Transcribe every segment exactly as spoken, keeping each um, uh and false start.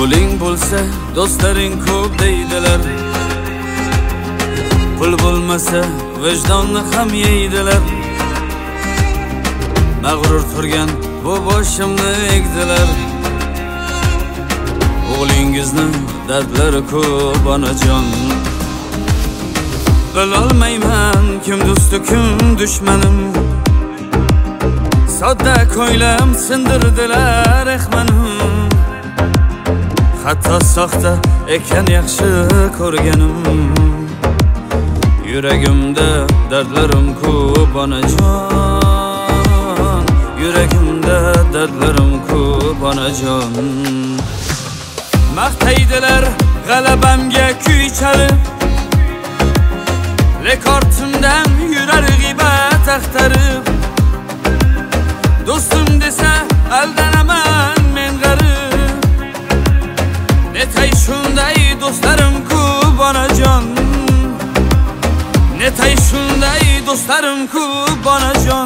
Puling bo'lsa do'stlaring ko'p deydilar, pul bo'lmasa vijdonni ham yeydilar. Mag'rur turgan bu boshimni egdilar. O'g'lingizni dardlari ko'p onajon. Bilolmayman kim do'sti kim dushmanim. Sodda ko'nglim sindirdilar ehmanim. Hatto soxta ekan yaxshi ko'rganim. Yuragimda dardlarim ko'p onajon. Yuragimda dardlarim ko'p onajon. Maqtaydilar g'alabamga kuy chalib, rekordimdan yurar g'iybat axtarib. Do'stim desa aldanaman men g'arib. Netay shunday do'stlarim ko'p onajon. Netay shunday do'stlarim ko'p onajon.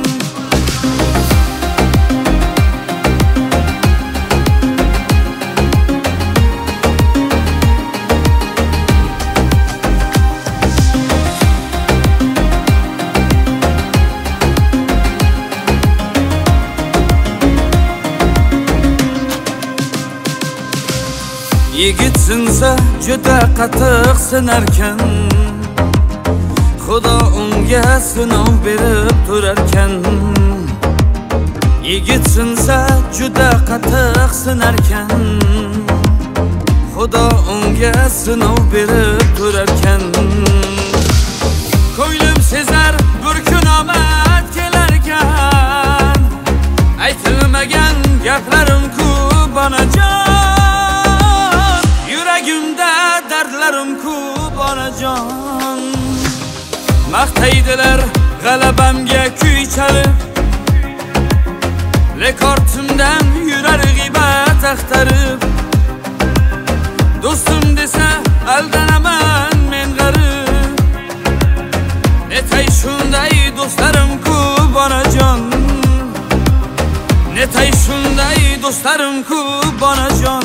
Yigit sinsa juda qattiq sinarkan. Xudo unga sinov berib turarkan. Yigit sinsa juda qattiq sinarkan. Xudo unga sinov berib turarkan. Ko'nglim sezar bir kun omad kelarkan. Aytilmagan gaplarim ko'p onajon. Yuragimda dardlarim ko'p onajon. Maqtaydilar g'alabamga kuy chalib, rekordimdan yurar g'iybat axtarib. Do'stim desa aldanaman men g'arib. Netay shunday do'stlarim ko'p onajon. Netay shunday do'stlarim ko'p onajon.